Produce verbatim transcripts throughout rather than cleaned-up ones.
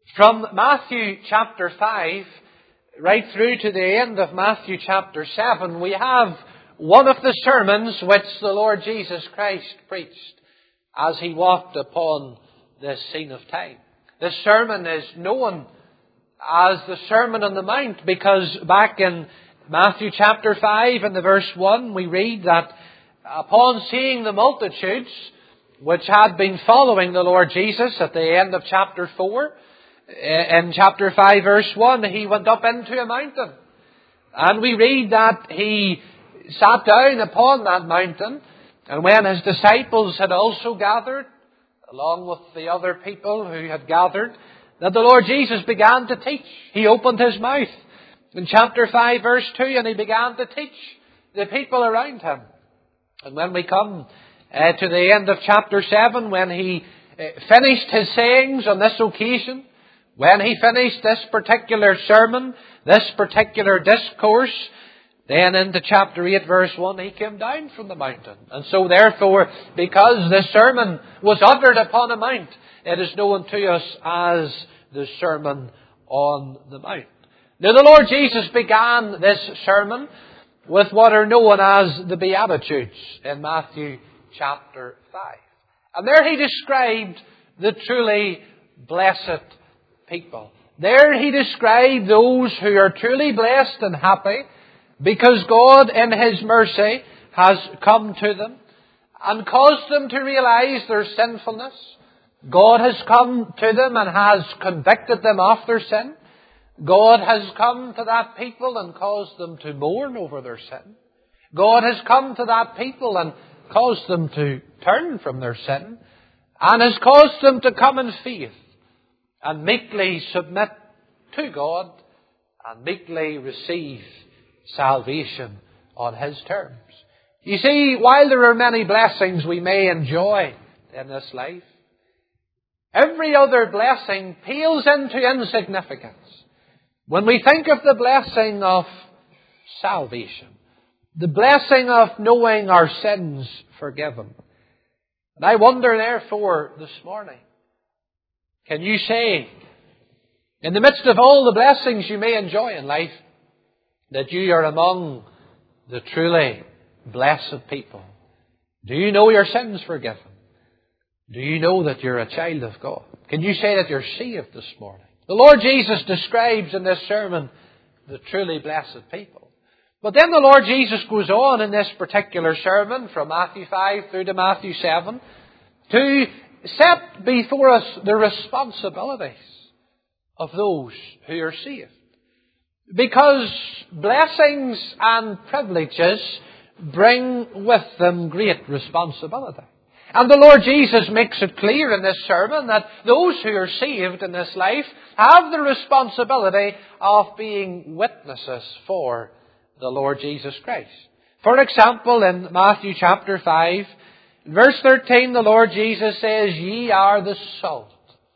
From Matthew chapter five right through to the end of Matthew chapter seven, we have one of the sermons which the Lord Jesus Christ preached as He walked upon this scene of time. This sermon is known as the Sermon on the Mount because back in Matthew chapter five and the verse one we read that upon seeing the multitudes which had been following the Lord Jesus at the end of chapter four, in chapter five verse one, He went up into a mountain. And we read that He sat down upon that mountain, and when His disciples had also gathered, along with the other people who had gathered, that the Lord Jesus began to teach. He opened His mouth in chapter five verse two, and He began to teach the people around Him. And when we come uh, to the end of chapter seven, when He uh, finished His sayings on this occasion, when He finished this particular sermon, this particular discourse, then into chapter eight verse one, He came down from the mountain. And so therefore, because this sermon was uttered upon a mount, it is known to us as the Sermon on the Mount. Now the Lord Jesus began this sermon with what are known as the Beatitudes in Matthew chapter five. And there He described the truly blessed people. There He described those who are truly blessed and happy because God in His mercy has come to them and caused them to realize their sinfulness. God has come to them and has convicted them of their sin. God has come to that people and caused them to mourn over their sin. God has come to that people and caused them to turn from their sin and has caused them to come in faith and meekly submit to God and meekly receive salvation on His terms. You see, while there are many blessings we may enjoy in this life, every other blessing pales into insignificance when we think of the blessing of salvation, the blessing of knowing our sins forgiven. And I wonder therefore this morning, can you say, in the midst of all the blessings you may enjoy in life, that you are among the truly blessed people? Do you know your sins forgiven? Do you know that you're a child of God? Can you say that you're saved this morning? The Lord Jesus describes in this sermon the truly blessed people. But then the Lord Jesus goes on in this particular sermon from Matthew five through to Matthew seven to set before us the responsibilities of those who are saved. Because blessings and privileges bring with them great responsibility. And the Lord Jesus makes it clear in this sermon that those who are saved in this life have the responsibility of being witnesses for the Lord Jesus Christ. For example, in Matthew chapter five, verse thirteen, the Lord Jesus says, "Ye are the salt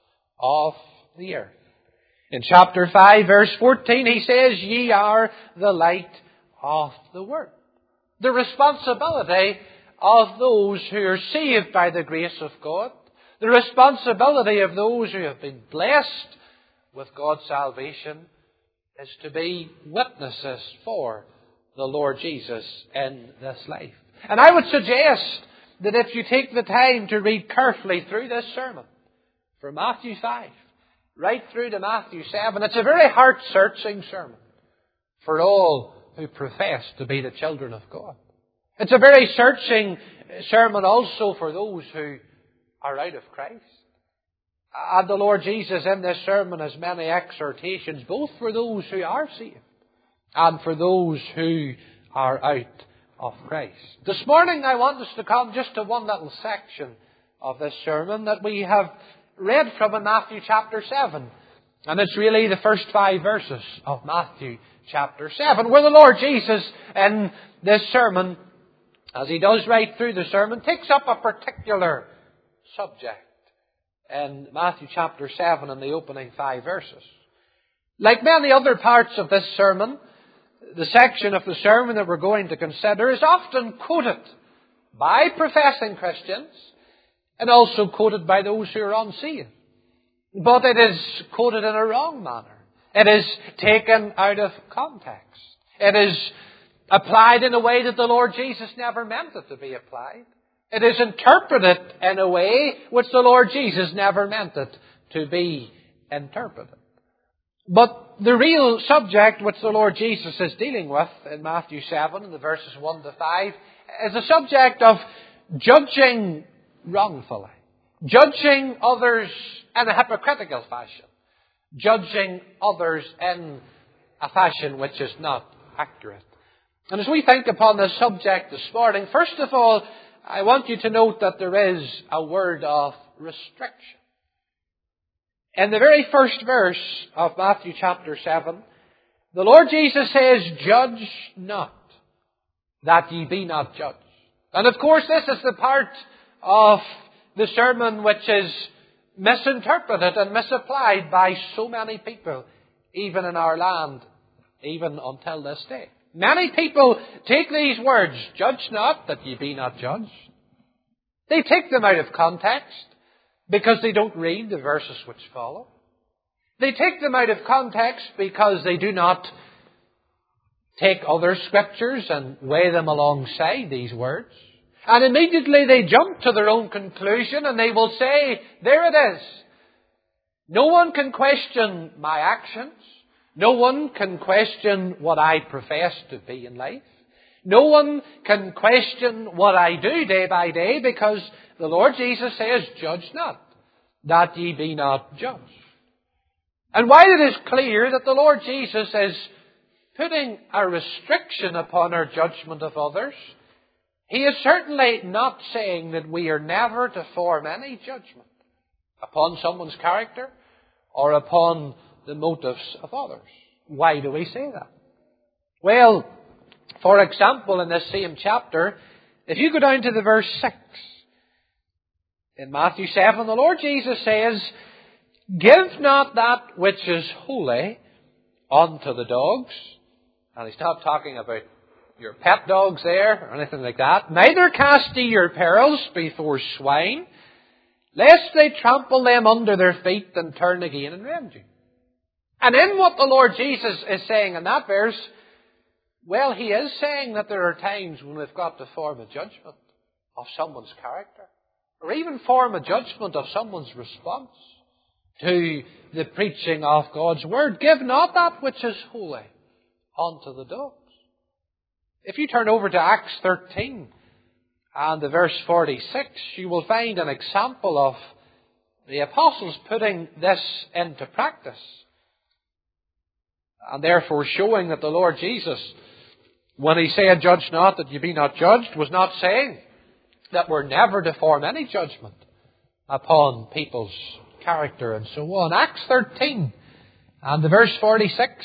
of the earth." In chapter five, verse fourteen, He says, "Ye are the light of the world." The responsibility of those who are saved by the grace of God, the responsibility of those who have been blessed with God's salvation, is to be witnesses for the Lord Jesus in this life. And I would suggest that if you take the time to read carefully through this sermon, from Matthew five right through to Matthew seven, it's a very heart-searching sermon for all who profess to be the children of God. It's a very searching sermon also for those who are out of Christ. And the Lord Jesus in this sermon has many exhortations, both for those who are saved and for those who are out of Christ. This morning I want us to come just to one little section of this sermon that we have read from in Matthew chapter seven. And it's really the first five verses of Matthew chapter seven, where the Lord Jesus in this sermon, as He does right through the sermon, takes up a particular subject in Matthew chapter seven in the opening five verses. Like many other parts of this sermon, the section of the sermon that we're going to consider is often quoted by professing Christians and also quoted by those who are unsaved. but it is quoted in a wrong manner. It is taken out of context. It is applied in a way that the Lord Jesus never meant it to be applied. It is interpreted in a way which the Lord Jesus never meant it to be interpreted. But the real subject which the Lord Jesus is dealing with in Matthew seven, in the verses one to five, is a subject of judging wrongfully. Judging others in a hypocritical fashion. Judging others in a fashion which is not accurate. And as we think upon this subject this morning, first of all, I want you to note that there is a word of restriction. In the very first verse of Matthew chapter seven, the Lord Jesus says, "Judge not, that ye be not judged." And of course, this is the part of the sermon which is misinterpreted and misapplied by so many people, even in our land, even until this day. Many people take these words, "Judge not, that ye be not judged." They take them out of context because they don't read the verses which follow. They take them out of context because they do not take other scriptures and weigh them alongside these words. And immediately they jump to their own conclusion and they will say, "There it is. No one can question my actions. No one can question what I profess to be in life. No one can question what I do day by day, because the Lord Jesus says, 'Judge not, that ye be not judged.'" And while it is clear that the Lord Jesus is putting a restriction upon our judgment of others, He is certainly not saying that we are never to form any judgment upon someone's character or upon the motives of others. Why do we say that? Well, for example, in this same chapter, if you go down to the verse six, in Matthew seven, the Lord Jesus says, "Give not that which is holy unto the dogs." And He's not talking about your pet dogs there or anything like that. "Neither cast ye your pearls before swine, lest they trample them under their feet and turn again and rend you." And in what the Lord Jesus is saying in that verse, well, He is saying that there are times when we've got to form a judgment of someone's character, or even form a judgment of someone's response to the preaching of God's Word. "Give not that which is holy unto the dogs." If you turn over to Acts thirteen and the verse forty-six, you will find an example of the apostles putting this into practice, and therefore showing that the Lord Jesus, when He said, "Judge not, that ye be not judged," was not saying that we're never to form any judgment upon people's character and so on. Acts thirteen and the verse forty-six,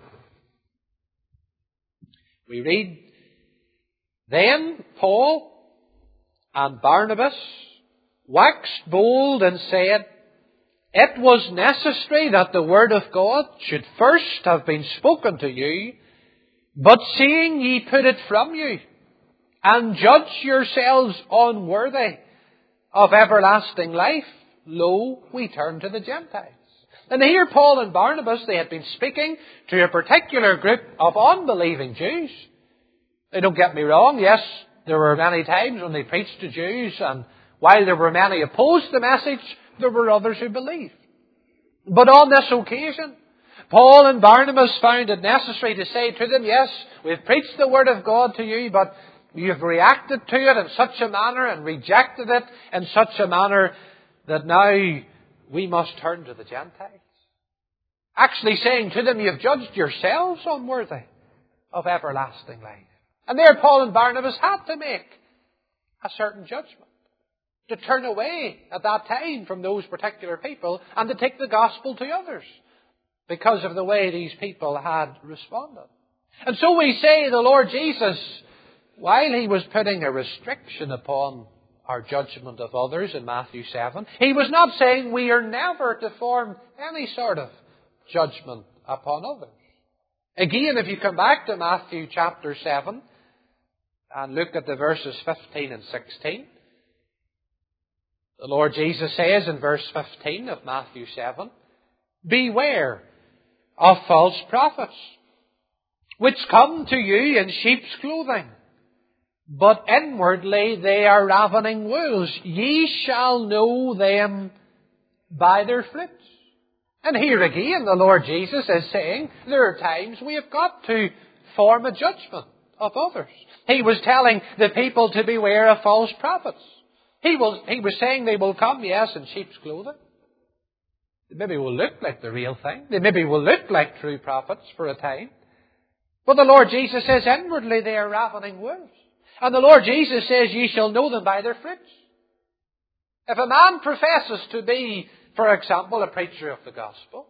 we read, "Then Paul and Barnabas waxed bold and said, It was necessary that the word of God should first have been spoken to you, but seeing ye put it from you, and judge yourselves unworthy of everlasting life, lo, we turn to the Gentiles." And here Paul and Barnabas, they had been speaking to a particular group of unbelieving Jews. They don't get me wrong, yes, there were many times when they preached to Jews, and while there were many opposed the message, there were others who believed. But on this occasion, Paul and Barnabas found it necessary to say to them, "Yes, we've preached the Word of God to you, but you have reacted to it in such a manner and rejected it in such a manner that now we must turn to the Gentiles." Actually saying to them, "You've judged yourselves unworthy of everlasting life." And there Paul and Barnabas had to make a certain judgment, to turn away at that time from those particular people and to take the gospel to others because of the way these people had responded. And so we say the Lord Jesus, while He was putting a restriction upon our judgment of others in Matthew seven, He was not saying we are never to form any sort of judgment upon others. Again, if you come back to Matthew chapter seven and look at the verses fifteen and sixteen, The Lord Jesus says in verse fifteen of Matthew seven, "Beware of false prophets, which come to you in sheep's clothing, but inwardly they are ravening wolves. Ye shall know them by their fruits." And here again, the Lord Jesus is saying there are times we have got to form a judgment of others. He was telling the people to beware of false prophets. He was, he was saying they will come, yes, in sheep's clothing. They maybe will look like the real thing. They maybe will look like true prophets for a time. But the Lord Jesus says inwardly they are ravening wolves. And the Lord Jesus says, "Ye shall know them by their fruits." If a man professes to be, for example, a preacher of the gospel,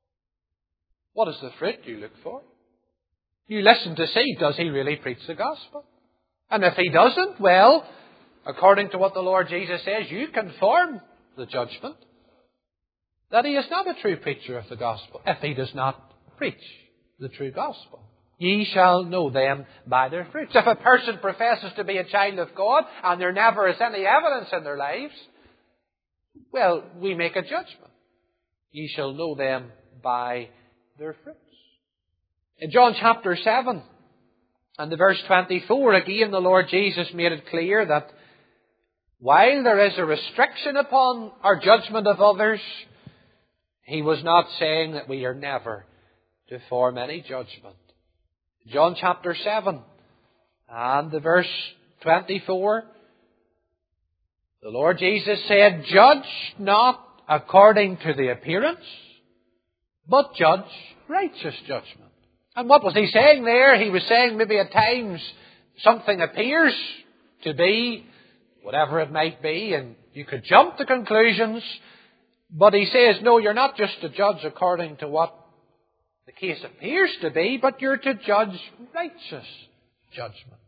what is the fruit you look for? You listen to see, does he really preach the gospel? And if he doesn't, well, according to what the Lord Jesus says, you can form the judgment that he is not a true preacher of the gospel if he does not preach the true gospel. Ye shall know them by their fruits. If a person professes to be a child of God and there never is any evidence in their lives, well, we make a judgment. Ye shall know them by their fruits. In John chapter seven and the verse twenty-four, again the Lord Jesus made it clear that while there is a restriction upon our judgment of others, he was not saying that we are never to form any judgment. John chapter seven and the verse twenty-four, the Lord Jesus said, "Judge not according to the appearance, but judge righteous judgment." And what was he saying there? He was saying maybe at times something appears to be whatever it might be, and you could jump to conclusions. But he says, no, you're not just to judge according to what the case appears to be, but you're to judge righteous judgment.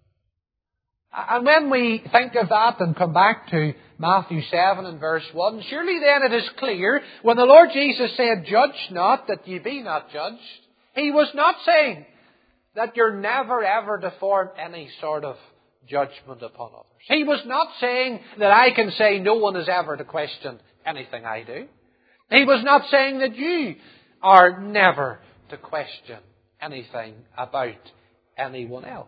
And when we think of that and come back to Matthew seven and verse one, surely then it is clear, when the Lord Jesus said, "Judge not that ye be not judged," he was not saying that you're never ever to form any sort of judgment upon others. He was not saying that I can say no one is ever to question anything I do. He was not saying that you are never to question anything about anyone else.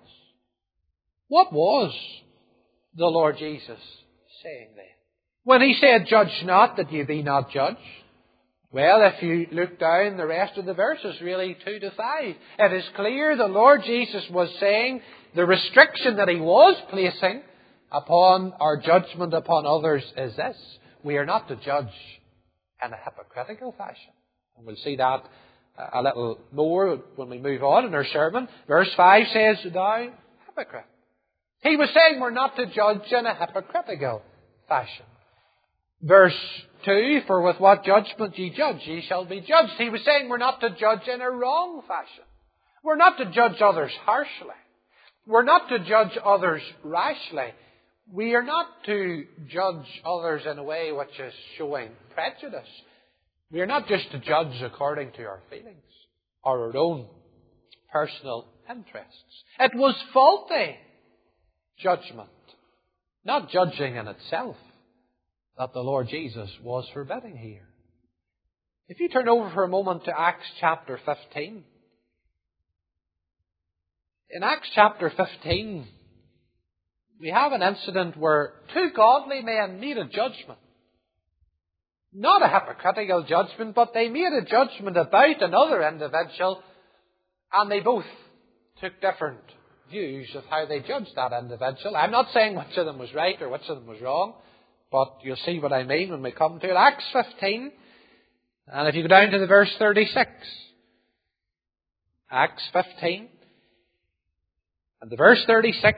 What was the Lord Jesus saying then? When he said, "Judge not that ye be not judged," well, if you look down the rest of the verses, really two to five, it is clear the Lord Jesus was saying the restriction that he was placing upon our judgment upon others is this: we are not to judge in a hypocritical fashion. And we'll see that a little more when we move on in our sermon. Verse five says, "Thou hypocrite." He was saying we're not to judge in a hypocritical fashion. Verse two, "For with what judgment ye judge, ye shall be judged." He was saying we're not to judge in a wrong fashion. We're not to judge others harshly. We're not to judge others rashly. We are not to judge others in a way which is showing prejudice. We are not just to judge according to our feelings or our own personal interests. It was faulty judgment, not judging in itself, that the Lord Jesus was forbidding here. If you turn over for a moment to Acts chapter fifteen. In Acts chapter fifteen, we have an incident where two godly men made a judgment. Not a hypocritical judgment, but they made a judgment about another individual, and they both took different views of how they judged that individual. I'm not saying which of them was right or which of them was wrong, but you'll see what I mean when we come to it. Acts fifteen, and if you go down to the verse thirty-six. Acts fifteen, and the verse thirty-six.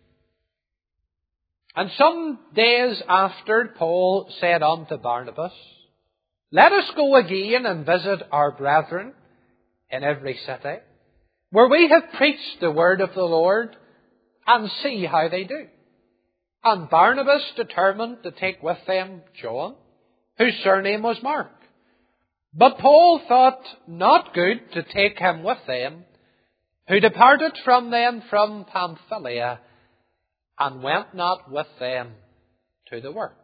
"And some days after, Paul said unto Barnabas, Let us go again and visit our brethren in every city, where we have preached the word of the Lord, and see how they do. And Barnabas determined to take with them John, whose surname was Mark. But Paul thought not good to take him with them, who departed from them from Pamphylia, and went not with them to the work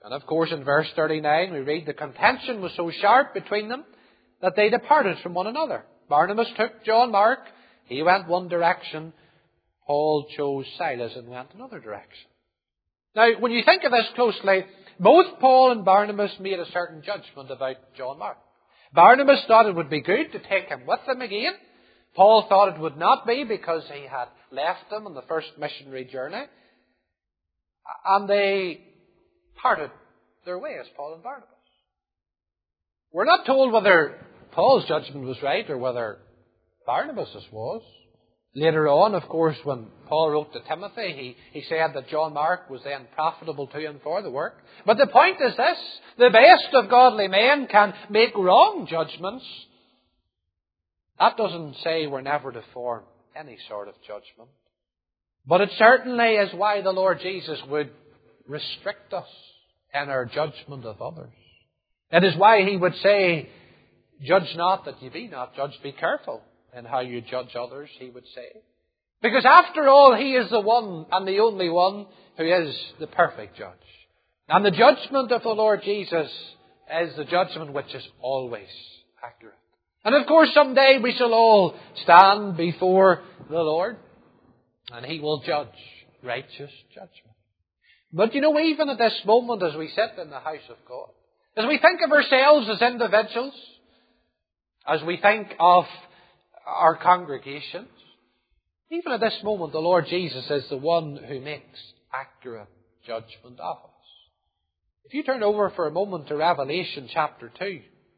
And of course in verse thirty-nine we read, the contention was so sharp between them that they departed from one another. Barnabas took John Mark. He went one direction. Paul chose Silas and went another direction. Now, when you think of this closely, both Paul and Barnabas made a certain judgment about John Mark. Barnabas thought it would be good to take him with them again. Paul thought it would not be because he had left them on the first missionary journey. And they parted their ways, Paul and Barnabas. We're not told whether Paul's judgment was right or whether Barnabas' was. Later on, of course, when Paul wrote to Timothy, he, he said that John Mark was then profitable to him for the work. But the point is this, the best of godly men can make wrong judgments. That doesn't say we're never to form any sort of judgment. But it certainly is why the Lord Jesus would restrict us in our judgment of others. It is why He would say, judge not that ye be not judged. Be careful in how you judge others, He would say. Because after all, He is the one and the only one who is the perfect judge. And the judgment of the Lord Jesus is the judgment which is always accurate. And of course, someday we shall all stand before the Lord, and He will judge righteous judgment. But you know, even at this moment, as we sit in the house of God, as we think of ourselves as individuals, as we think of our congregations, even at this moment, the Lord Jesus is the one who makes accurate judgment of us. If you turn over for a moment to Revelation chapter two.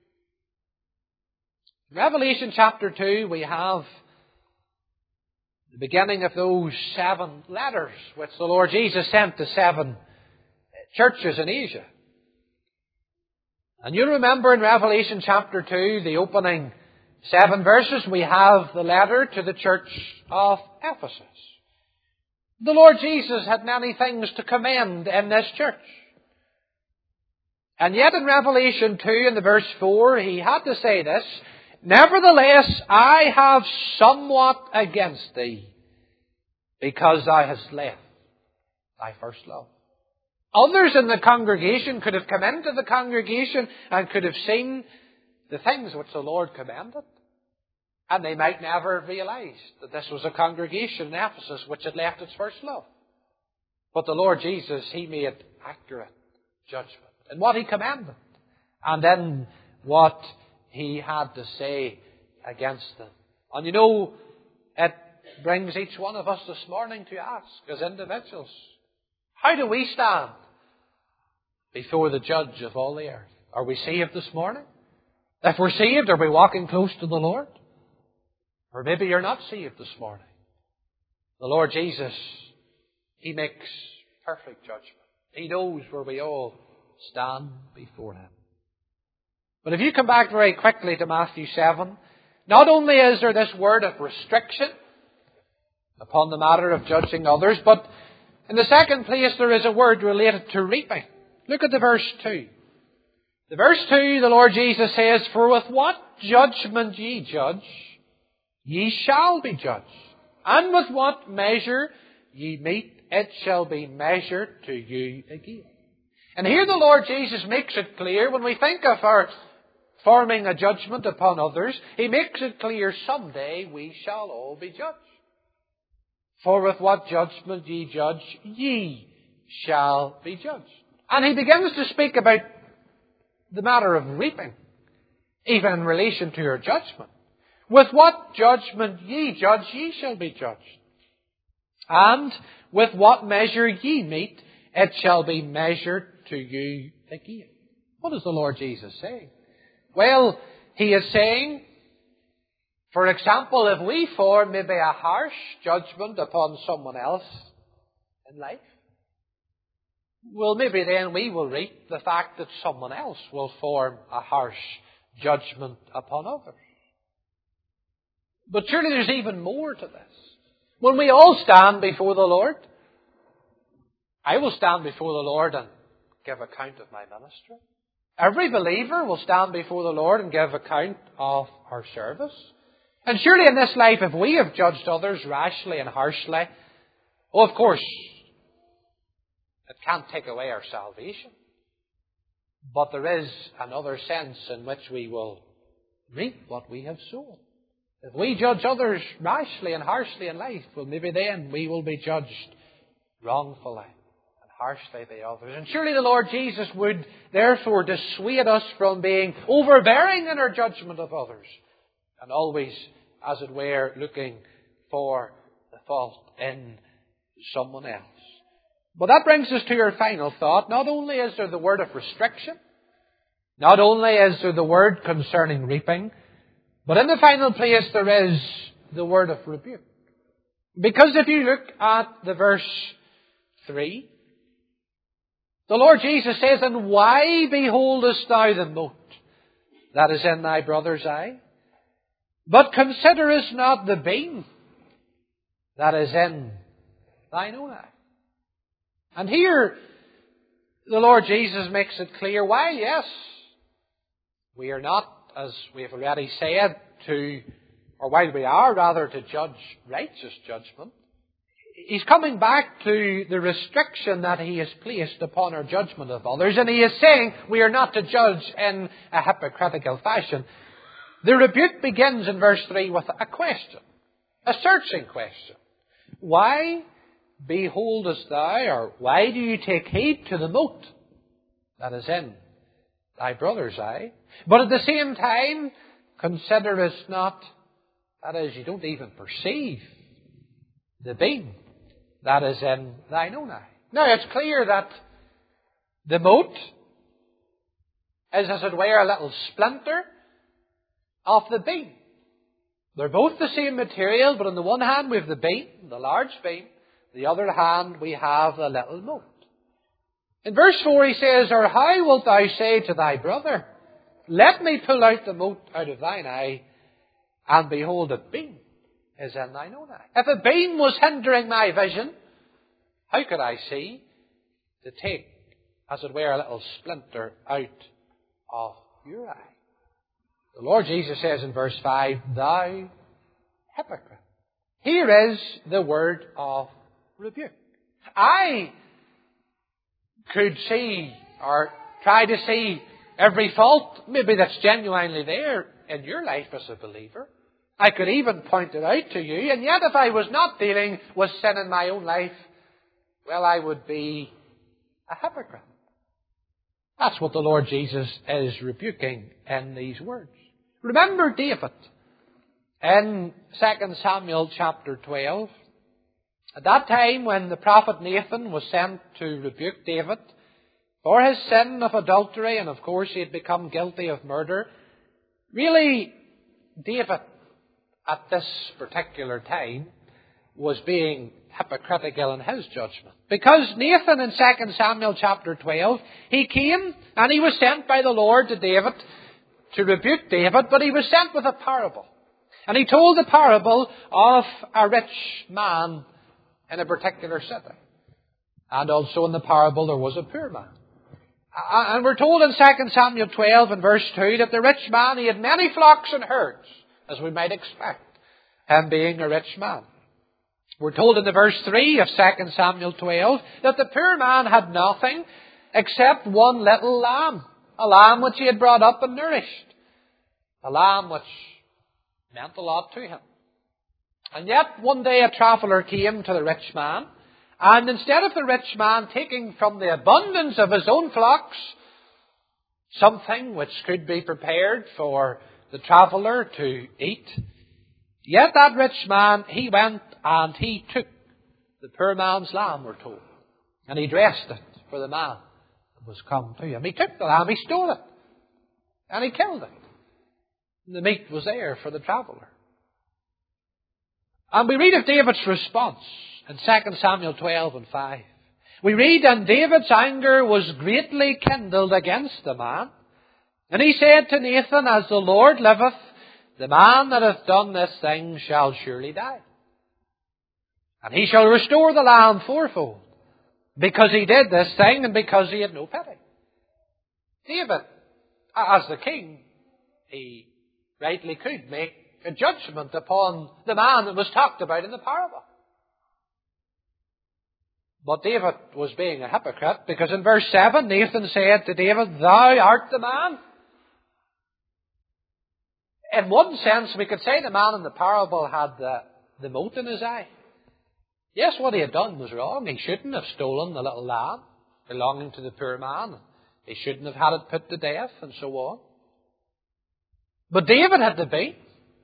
In Revelation chapter two, we have the beginning of those seven letters which the Lord Jesus sent to seven churches in Asia. And you remember in Revelation chapter two, the opening seven verses, we have the letter to the church of Ephesus. The Lord Jesus had many things to commend in this church. And yet in Revelation two, in the verse four, He had to say this, nevertheless, I have somewhat against thee, because thou hast left thy first love. Others in the congregation could have come into the congregation and could have seen the things which the Lord commanded. And they might never have realized that this was a congregation in Ephesus which had left its first love. But the Lord Jesus, He made accurate judgment in what He commanded, and then what He had to say against them. And you know, it brings each one of us this morning to ask, as individuals, how do we stand before the Judge of all the earth? Are we saved this morning? If we're saved, are we walking close to the Lord? Or maybe you're not saved this morning. The Lord Jesus, He makes perfect judgment. He knows where we all stand before Him. But if you come back very quickly to Matthew seven, not only is there this word of restriction upon the matter of judging others, but in the second place there is a word related to reaping. Look at the verse two. The verse two, the Lord Jesus says, for with what judgment ye judge, ye shall be judged. And with what measure ye mete, it shall be measured to you again. And here the Lord Jesus makes it clear, when we think of our forming a judgment upon others, He makes it clear someday we shall all be judged. For with what judgment ye judge, ye shall be judged. And He begins to speak about the matter of reaping, even in relation to your judgment. With what judgment ye judge, ye shall be judged. And with what measure ye mete, it shall be measured to you again. What does the Lord Jesus say? Well, He is saying, for example, if we form maybe a harsh judgment upon someone else in life, well, maybe then we will reap the fact that someone else will form a harsh judgment upon others. But surely there's even more to this. When we all stand before the Lord, I will stand before the Lord and give account of my ministry. Every believer will stand before the Lord and give account of our service. And surely in this life, if we have judged others rashly and harshly, well, of course, it can't take away our salvation. But there is another sense in which we will reap what we have sown. If we judge others rashly and harshly in life, well, maybe then we will be judged wrongfully and harshly by others. And surely the Lord Jesus would therefore dissuade us from being overbearing in our judgment of others, and always, as it were, looking for the fault in someone else. But that brings us to your final thought. Not only is there the word of restriction, not only is there the word concerning reaping, but in the final place there is the word of rebuke. Because if you look at the verse three, the Lord Jesus says, "And why beholdest thou the mote that is in thy brother's eye, but considerest not the beam that is in thine own eye?" And here the Lord Jesus makes it clear why, yes, we are not, as we have already said, to, or while we are rather to judge righteous judgment. He's coming back to the restriction that he has placed upon our judgment of others, and he is saying we are not to judge in a hypocritical fashion. The rebuke begins in verse three with a question, a searching question. Why beholdest thou, or why do you take heed to the mote that is in thy brother's eye, but at the same time considerest not, that is, you don't even perceive the beam that is in thine own eye? Now, it's clear that the mote is, as it were, a little splinter of the beam. They're both the same material, but on the one hand we have the beam, the large beam. On the other hand we have the little mote. In verse four he says, "Or how wilt thou say to thy brother, Let me pull out the mote out of thine eye, and behold, a beam is in thine own eye." If a beam was hindering my vision, how could I see to take, as it were, a little splinter out of your eye? The Lord Jesus says in verse five, "Thou hypocrite." Here is the word of rebuke. I could see, or try to see, every fault maybe that's genuinely there in your life as a believer. I could even point it out to you, and yet if I was not dealing with sin in my own life, well, I would be a hypocrite. That's what the Lord Jesus is rebuking in these words. Remember David in Second Samuel chapter twelve. At that time when the prophet Nathan was sent to rebuke David for his sin of adultery, and of course he had become guilty of murder, really David at this particular time was being hypocritical in his judgment. Because Nathan in Second Samuel chapter twelve, he came and he was sent by the Lord to David to rebuke David, but he was sent with a parable. And he told the parable of a rich man in a particular city. And also in the parable there was a poor man. And we're told in Second Samuel twelve and verse two that the rich man, he had many flocks and herds, as we might expect, him being a rich man. We're told in the verse three of Second Samuel twelve that the poor man had nothing except one little lamb, a lamb which he had brought up and nourished, a lamb which meant a lot to him. And yet one day a traveller came to the rich man, and instead of the rich man taking from the abundance of his own flocks something which could be prepared for the traveller to eat, yet that rich man, he went and he took the poor man's lamb, we're told, and he dressed it for the man that was come to him. He took the lamb, he stole it, and he killed it. And the meat was there for the traveller. And we read of David's response in Second Samuel twelve and five. We read, "And David's anger was greatly kindled against the man. And he said to Nathan, As the Lord liveth, the man that hath done this thing shall surely die. And he shall restore the lamb fourfold, because he did this thing and because he had no pity." David, as the king, he rightly could make a judgment upon the man that was talked about in the parable. But David was being a hypocrite, because in verse seven, Nathan said to David, "Thou art the man." In one sense, we could say the man in the parable had the, the mote in his eye. Yes, what he had done was wrong. He shouldn't have stolen the little lamb belonging to the poor man. He shouldn't have had it put to death, and so on. But David had the beat.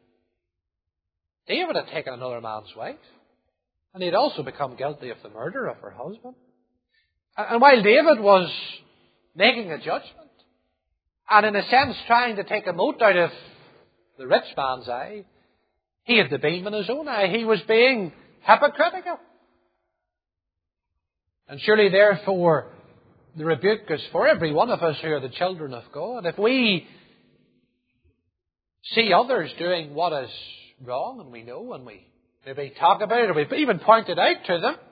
David had taken another man's wife. And he had also become guilty of the murder of her husband. And while David was making a judgment, and in a sense trying to take a mote out of the rich man's eye, he had the beam in his own eye. He was being hypocritical. And surely therefore the rebuke is for every one of us who are the children of God. If we see others doing what is wrong, and we know, and we maybe talk about it, or we even point it out to them,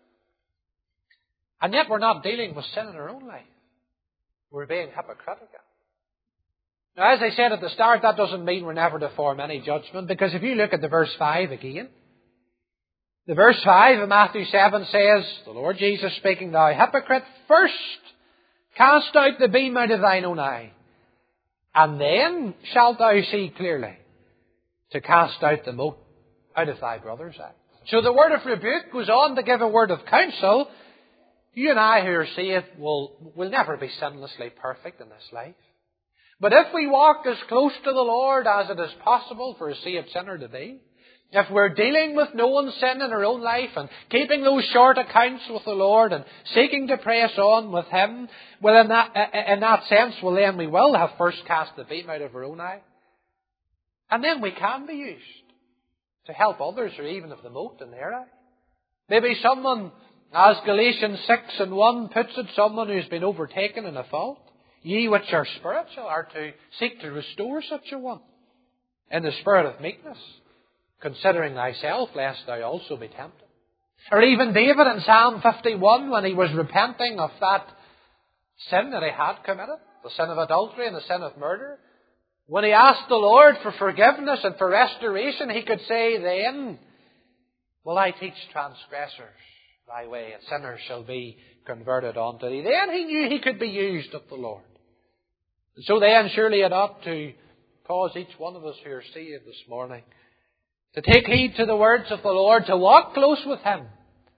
and yet we're not dealing with sin in our own life, we're being hypocritical. Now, as I said at the start, that doesn't mean we're never to form any judgment, because if you look at the verse five again, the verse five of Matthew seven says, the Lord Jesus speaking, "Thou hypocrite, first cast out the beam out of thine own eye, and then shalt thou see clearly to cast out the mote out of thy brother's eye." So the word of rebuke goes on to give a word of counsel. You and I who are saved will, will never be sinlessly perfect in this life. But if we walk as close to the Lord as it is possible for a saved sinner to be, if we're dealing with no one's sin in our own life and keeping those short accounts with the Lord and seeking to press on with Him, well, in that, in that sense, well, then we will have first cast the beam out of our own eye. And then we can be used to help others, or even of the mote in their eye. Maybe someone, as Galatians six and one puts it, someone who's been overtaken in a fault. Ye which are spiritual are to seek to restore such a one in the spirit of meekness, considering thyself, lest thou also be tempted. Or even David in Psalm fifty-one, when he was repenting of that sin that he had committed, the sin of adultery and the sin of murder, when he asked the Lord for forgiveness and for restoration, he could say then, "Will I teach transgressors thy way, and sinners shall be converted unto thee." Then he knew he could be used of the Lord. And so then surely it ought to cause each one of us who are saved this morning to take heed to the words of the Lord, to walk close with Him,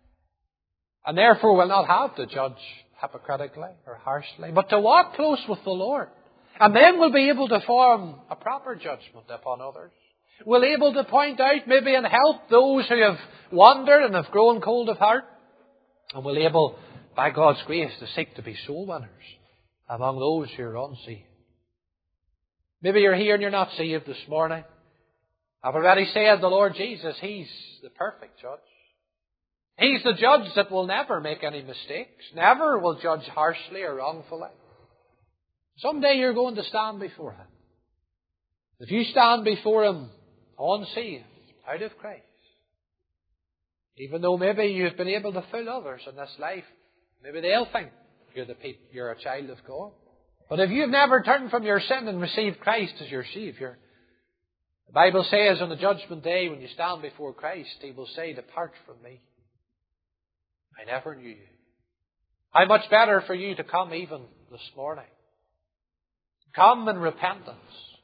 and therefore will not have to judge hypocritically or harshly, but to walk close with the Lord. And then we'll be able to form a proper judgment upon others. We'll be able to point out maybe and help those who have wandered and have grown cold of heart. And we'll be able, by God's grace, to seek to be soul winners among those who are unsaved. Maybe you're here and you're not saved this morning. I've already said the Lord Jesus, He's the perfect judge. He's the judge that will never make any mistakes, never will judge harshly or wrongfully. Someday you're going to stand before Him. If you stand before Him unsaved, out of Christ, even though maybe you've been able to fool others in this life, maybe they'll think you're, the pe- you're a child of God. But if you've never turned from your sin and received Christ as your Saviour, the Bible says on the judgment day when you stand before Christ, He will say, "Depart from me. I never knew you." How much better for you to come even this morning. Come in repentance.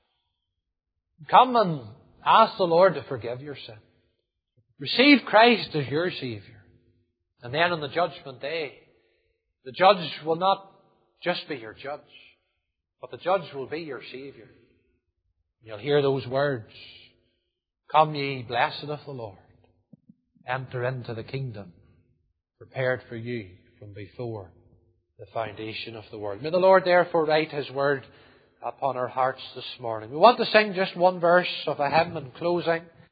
Come and ask the Lord to forgive your sin. Receive Christ as your Saviour. And then on the judgment day, the judge will not just be your judge, but the judge will be your Saviour. You'll hear those words, "Come ye blessed of the Lord, enter into the kingdom prepared for you from before the foundation of the world." May the Lord therefore write His word upon our hearts this morning. We want to sing just one verse of a hymn in closing.